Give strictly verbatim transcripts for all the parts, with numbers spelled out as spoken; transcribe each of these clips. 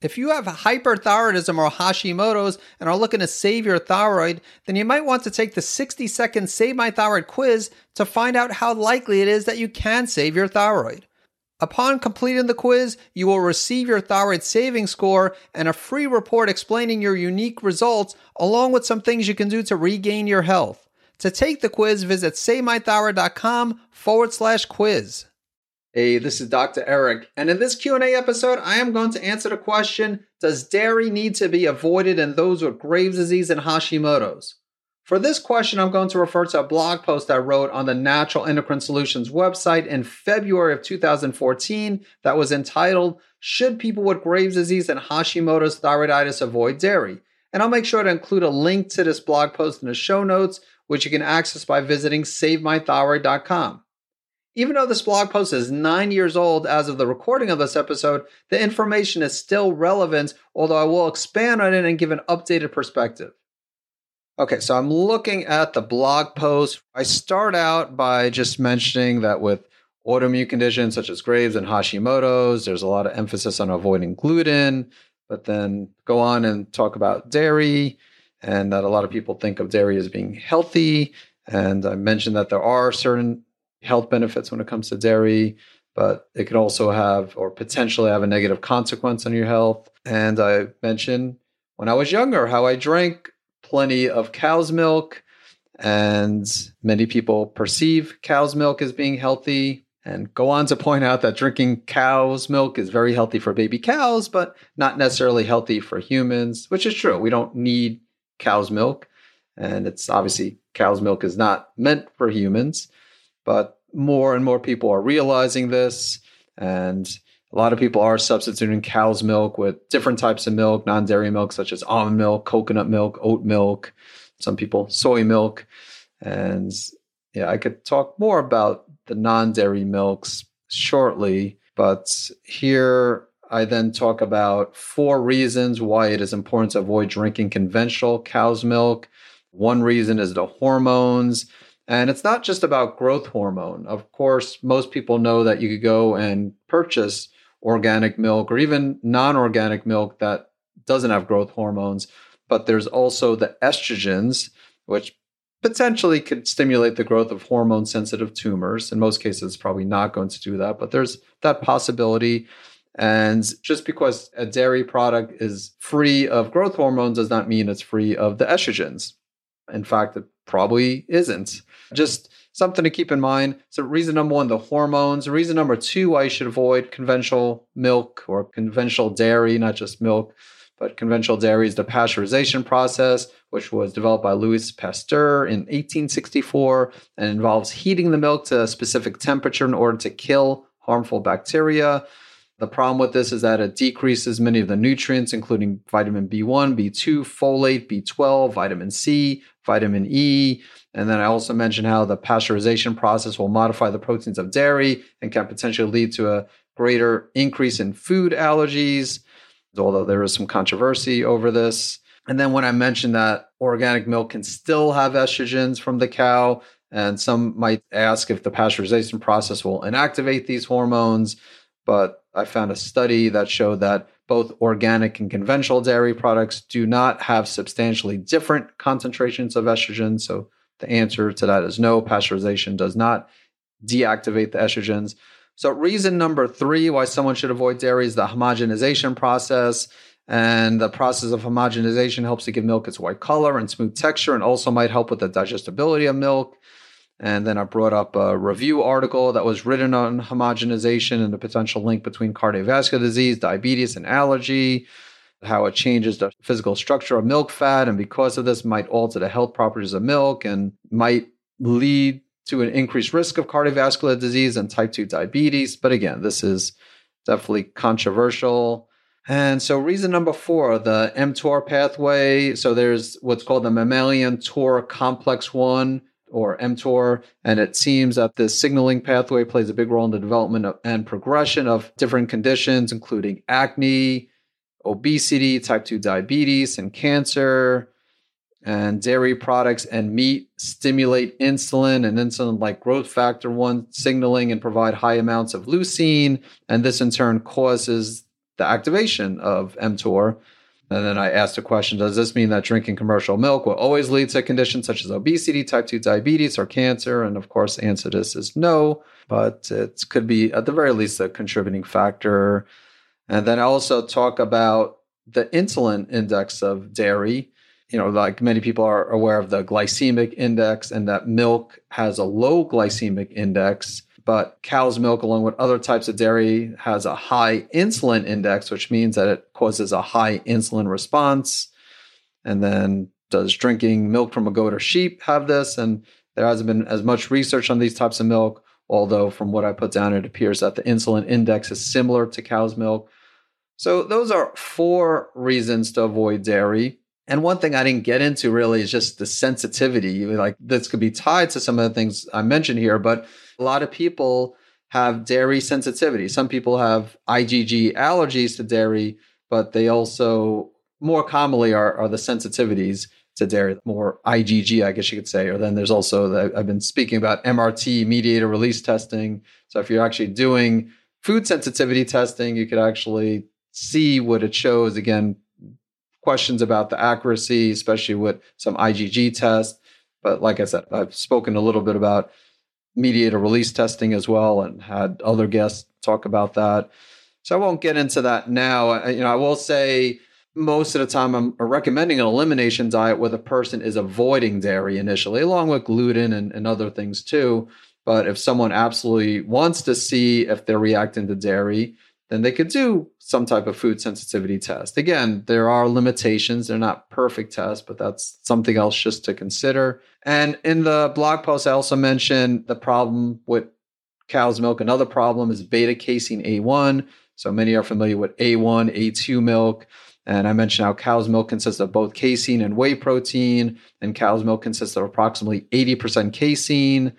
If you have hyperthyroidism or Hashimoto's and are looking to save your thyroid, then you might want to take the sixty second Save My Thyroid quiz to find out how likely it is that you can save your thyroid. Upon completing the quiz, you will receive your thyroid saving score and a free report explaining your unique results, along with some things you can do to regain your health. To take the quiz, visit savemythyroid.com forward slash quiz. Hey, this is Doctor Eric, and in this Q and A episode, I am going to answer the question, does dairy need to be avoided in those with Graves' disease and Hashimoto's? For this question, I'm going to refer to a blog post I wrote on the Natural Endocrine Solutions website in February of two thousand fourteen that was entitled, Should People with Graves' Disease and Hashimoto's Thyroiditis Avoid Dairy? And I'll make sure to include a link to this blog post in the show notes, which you can access by visiting save my thyroid dot com. Even though this blog post is nine years old as of the recording of this episode, the information is still relevant, although I will expand on it and give an updated perspective. Okay, so I'm looking at the blog post. I start out by just mentioning that with autoimmune conditions such as Graves' and Hashimoto's, there's a lot of emphasis on avoiding gluten, but then go on and talk about dairy, and that a lot of people think of dairy as being healthy. And I mentioned that there are certain health benefits when it comes to dairy, but it could also have or potentially have a negative consequence on your health. And I mentioned when I was younger how I drank plenty of cow's milk, and many people perceive cow's milk as being healthy, and go on to point out that drinking cow's milk is very healthy for baby cows, but not necessarily healthy for humans, which is true. We don't need cow's milk, and it's obviously cow's milk is not meant for humans. But more and more people are realizing this, and a lot of people are substituting cow's milk with different types of milk, non-dairy milk, such as almond milk, coconut milk, oat milk, some people soy milk. And yeah, I could talk more about the non-dairy milks shortly, but here I then talk about four reasons why it is important to avoid drinking conventional cow's milk. One reason is the hormones. And it's not just about growth hormone. Of course, most people know that you could go and purchase organic milk or even non-organic milk that doesn't have growth hormones. But there's also the estrogens, which potentially could stimulate the growth of hormone-sensitive tumors. In most cases, it's probably not going to do that, but there's that possibility. And just because a dairy product is free of growth hormones does not mean it's free of the estrogens. In fact, it probably isn't. Just something to keep in mind. So reason number one, the hormones. Reason number two, why you should avoid conventional milk or conventional dairy, not just milk, but conventional dairy is the pasteurization process, which was developed by Louis Pasteur in eighteen sixty-four and involves heating the milk to a specific temperature in order to kill harmful bacteria. The problem with this is that it decreases many of the nutrients, including vitamin B one, B two, folate, B twelve, vitamin C, vitamin E. And then I also mentioned how the pasteurization process will modify the proteins of dairy and can potentially lead to a greater increase in food allergies, although there is some controversy over this. And then when I mentioned that organic milk can still have estrogens from the cow, and some might ask if the pasteurization process will inactivate these hormones, but I found a study that showed that both organic and conventional dairy products do not have substantially different concentrations of estrogen. So the answer to that is no, pasteurization does not deactivate the estrogens. So reason number three why someone should avoid dairy is the homogenization process. And the process of homogenization helps to give milk its white color and smooth texture, and also might help with the digestibility of milk. And then I brought up a review article that was written on homogenization and the potential link between cardiovascular disease, diabetes, and allergy, how it changes the physical structure of milk fat, and because of this might alter the health properties of milk and might lead to an increased risk of cardiovascular disease and type two diabetes. But again, this is definitely controversial. And so reason number four, the mTOR pathway. So there's what's called the mammalian TOR complex one, or mTOR, and it seems that this signaling pathway plays a big role in the development of, and progression of different conditions, including acne, obesity, type two diabetes, and cancer. And dairy products and meat stimulate insulin and insulin-like growth factor one signaling and provide high amounts of leucine, and this in turn causes the activation of mTOR. And then I asked the question, does this mean that drinking commercial milk will always lead to conditions such as obesity, type two diabetes, or cancer? And of course, the answer to this is no, but it could be at the very least a contributing factor. And then I also talk about the insulin index of dairy. You know, like many people are aware of the glycemic index and that milk has a low glycemic index. But cow's milk, along with other types of dairy, has a high insulin index, which means that it causes a high insulin response. And then does drinking milk from a goat or sheep have this? And there hasn't been as much research on these types of milk, although from what I put down, it appears that the insulin index is similar to cow's milk. So those are four reasons to avoid dairy. And one thing I didn't get into really is just the sensitivity. Like this could be tied to some of the things I mentioned here, but a lot of people have dairy sensitivity. Some people have I G G allergies to dairy, but they also more commonly are, are the sensitivities to dairy, more I G G, I guess you could say. Or then there's also, the, I've been speaking about M R T, mediator release testing. So if you're actually doing food sensitivity testing, you could actually see what it shows. Again, questions about the accuracy, especially with some I G G tests. But like I said, I've spoken a little bit about mediator release testing as well and had other guests talk about that. So I won't get into that now. I, you know, I will say most of the time I'm recommending an elimination diet where the person is avoiding dairy initially, along with gluten and, and other things too. But if someone absolutely wants to see if they're reacting to dairy, then they could do some type of food sensitivity test. Again, there are limitations. They're not perfect tests, but that's something else just to consider. And in the blog post, I also mentioned the problem with cow's milk. Another problem is beta-casein A one. So many are familiar with A one, A two milk. And I mentioned how cow's milk consists of both casein and whey protein. And cow's milk consists of approximately eighty percent casein.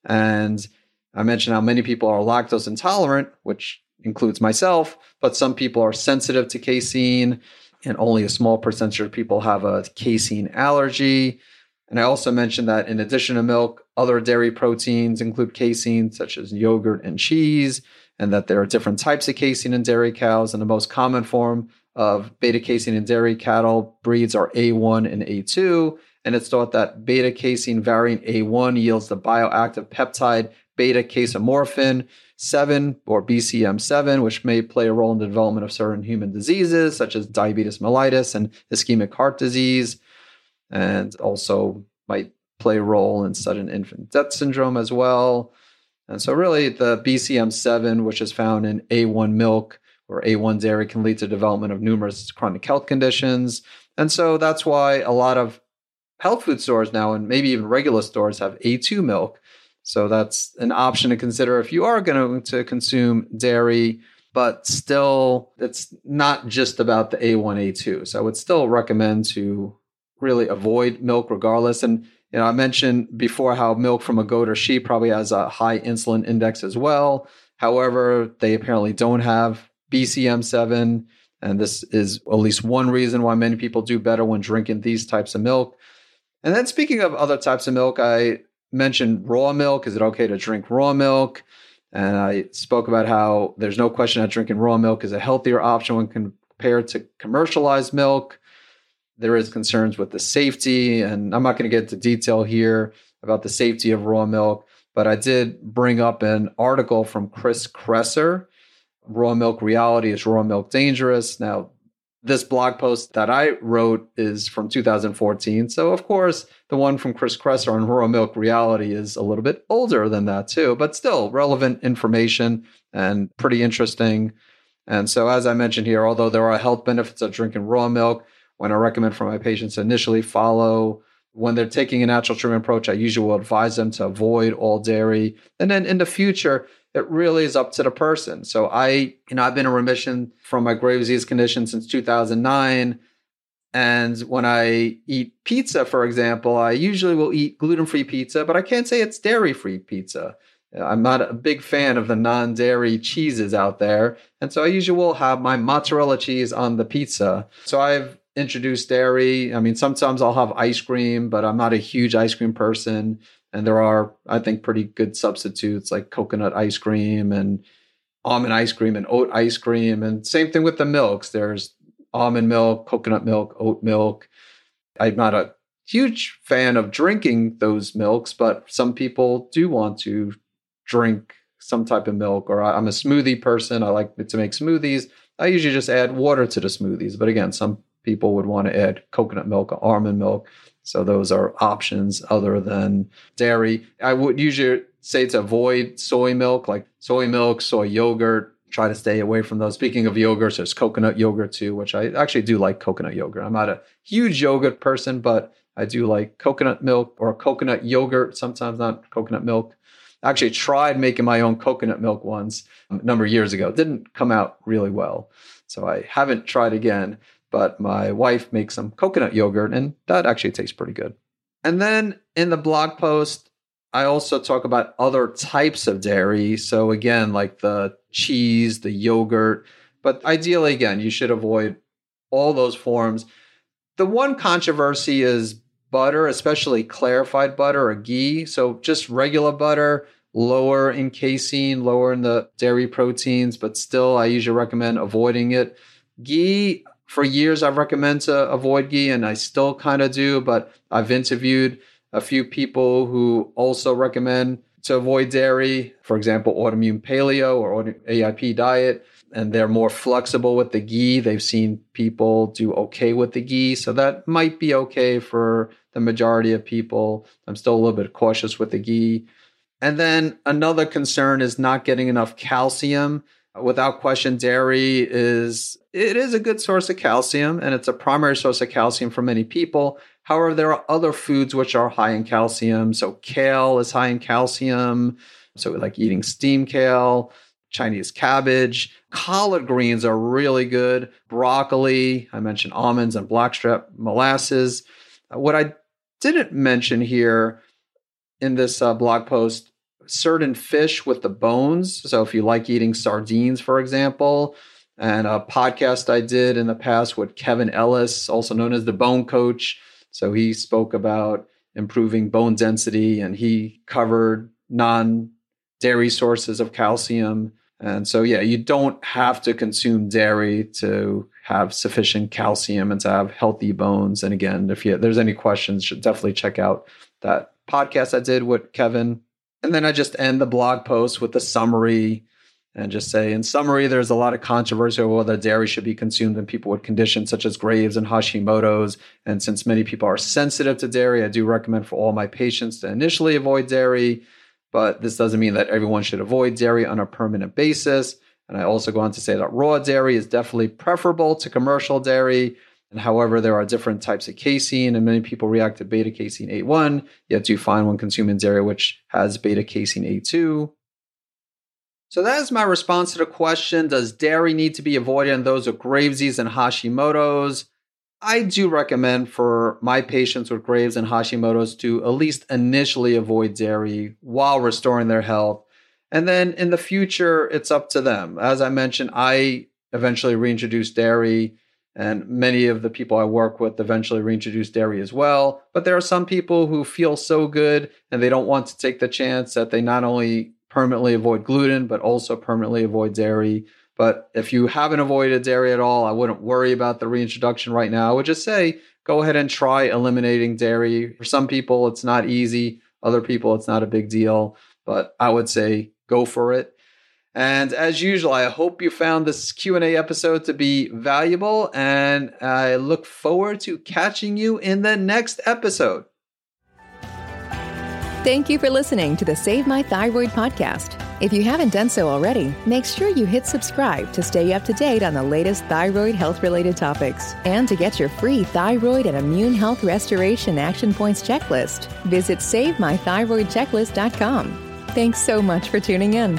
And I mentioned how many people are lactose intolerant, which includes myself, but some people are sensitive to casein, and only a small percentage of people have a casein allergy. And I also mentioned that in addition to milk, other dairy proteins include casein, such as yogurt and cheese, and that there are different types of casein in dairy cows. And the most common form of beta-casein in dairy cattle breeds are A one and A two. And it's thought that beta-casein variant A one yields the bioactive peptide beta-casomorphin seven or B C M seven, which may play a role in the development of certain human diseases such as diabetes mellitus and ischemic heart disease, and also might play a role in sudden infant death syndrome as well. And so really the B C M seven, which is found in A one milk or A one dairy, can lead to development of numerous chronic health conditions. And so that's why a lot of health food stores now, and maybe even regular stores, have A two milk. So that's an option to consider if you are going to consume dairy, but still it's not just about the A one, A two. So I would still recommend to really avoid milk regardless. And you know, I mentioned before how milk from a goat or sheep probably has a high insulin index as well. However, they apparently don't have B C M seven. And this is at least one reason why many people do better when drinking these types of milk. And then speaking of other types of milk, I mentioned raw milk. Is it okay to drink raw milk? And I spoke about how there's no question that drinking raw milk is a healthier option when compared to commercialized milk. There is concerns with the safety, and I'm not going to get into detail here about the safety of raw milk, but I did bring up an article from Chris Kresser, Raw Milk Reality, Is Raw Milk Dangerous? Now, this blog post that I wrote is from two thousand fourteen. So, of course, the one from Chris Kresser on Raw Milk Reality is a little bit older than that too, but still relevant information and pretty interesting. And so, as I mentioned here, although there are health benefits of drinking raw milk, when I recommend for my patients to initially follow, when they're taking a natural treatment approach, I usually will advise them to avoid all dairy. And then in the future, it really is up to the person. So I, you know, I've been in remission from my Graves' disease condition since two thousand nine. And when I eat pizza, for example, I usually will eat gluten-free pizza, but I can't say it's dairy-free pizza. I'm not a big fan of the non-dairy cheeses out there. And so I usually will have my mozzarella cheese on the pizza. So I've introduced dairy. I mean, sometimes I'll have ice cream, but I'm not a huge ice cream person. And there are, I think, pretty good substitutes like coconut ice cream and almond ice cream and oat ice cream. And same thing with the milks. There's almond milk, coconut milk, oat milk. I'm not a huge fan of drinking those milks, but some people do want to drink some type of milk. Or I'm a smoothie person. I like to make smoothies. I usually just add water to the smoothies. But again, some people would want to add coconut milk or almond milk. So those are options other than dairy. I would usually say to avoid soy milk, like soy milk, soy yogurt. Try to stay away from those. Speaking of yogurts, there's coconut yogurt too, which I actually do like coconut yogurt. I'm not a huge yogurt person, but I do like coconut milk or coconut yogurt, sometimes not coconut milk. I actually tried making my own coconut milk once a number of years ago. It didn't come out really well. So I haven't tried again, but my wife makes some coconut yogurt and that actually tastes pretty good. And then in the blog post, I also talk about other types of dairy. So again, like the cheese, the yogurt, but ideally, again, you should avoid all those forms. The one controversy is butter, especially clarified butter or ghee. So just regular butter, lower in casein, lower in the dairy proteins, but still I usually recommend avoiding it. Ghee, for years I've recommended to avoid ghee and I still kind of do, but I've interviewed a few people who also recommend to avoid dairy, for example, autoimmune paleo or A I P diet, and they're more flexible with the ghee. They've seen people do okay with the ghee, so that might be okay for the majority of people. I'm still a little bit cautious with the ghee. And then another concern is not getting enough calcium. Without question, dairy is it is a good source of calcium, and it's a primary source of calcium for many people. However, there are other foods which are high in calcium. So kale is high in calcium. So we like eating steamed kale, Chinese cabbage. Collard greens are really good. Broccoli, I mentioned almonds and blackstrap molasses. What I didn't mention here in this uh, blog post, certain fish with the bones. So if you like eating sardines, for example, and a podcast I did in the past with Kevin Ellis, also known as the Bone Coach. So he spoke about improving bone density and he covered non-dairy sources of calcium. And so, yeah, you don't have to consume dairy to have sufficient calcium and to have healthy bones. And again, if you, there's any questions, you should definitely check out that podcast I did with Kevin. And then I just end the blog post with a summary and just say, in summary, there's a lot of controversy over whether dairy should be consumed in people with conditions such as Graves and Hashimoto's. And since many people are sensitive to dairy, I do recommend for all my patients to initially avoid dairy. But this doesn't mean that everyone should avoid dairy on a permanent basis. And I also go on to say that raw dairy is definitely preferable to commercial dairy. And however, there are different types of casein, and many people react to beta-casein A one, yet do find when consuming dairy which has beta-casein A two. So that is my response to the question, does dairy need to be avoided in those with Graves' disease and Hashimoto's? I do recommend for my patients with Graves' and Hashimoto's to at least initially avoid dairy while restoring their health. And then in the future, it's up to them. As I mentioned, I eventually reintroduced dairy, and many of the people I work with eventually reintroduced dairy as well. But there are some people who feel so good and they don't want to take the chance that they not only permanently avoid gluten, but also permanently avoid dairy. But if you haven't avoided dairy at all, I wouldn't worry about the reintroduction right now. I would just say, go ahead and try eliminating dairy. For some people, it's not easy. Other people, it's not a big deal. But I would say, go for it. And as usual, I hope you found this Q and A episode to be valuable. And I look forward to catching you in the next episode. Thank you for listening to the Save My Thyroid podcast. If you haven't done so already, make sure you hit subscribe to stay up to date on the latest thyroid health-related topics. And to get your free thyroid and immune health restoration action points checklist, visit save my thyroid checklist dot com. Thanks so much for tuning in.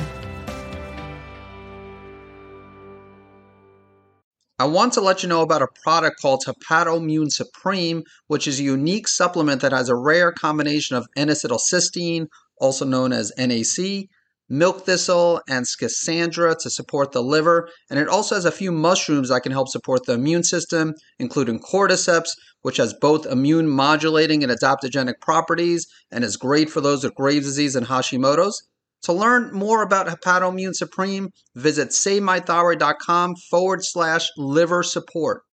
I want to let you know about a product called Hepatoimmune Supreme, which is a unique supplement that has a rare combination of N-acetylcysteine, also known as N A C, milk thistle, and schisandra to support the liver. And it also has a few mushrooms that can help support the immune system, including cordyceps, which has both immune modulating and adaptogenic properties and is great for those with Graves' disease and Hashimoto's. To learn more about Hepatoimmune Supreme, visit savemythyroid.com forward slash liver support.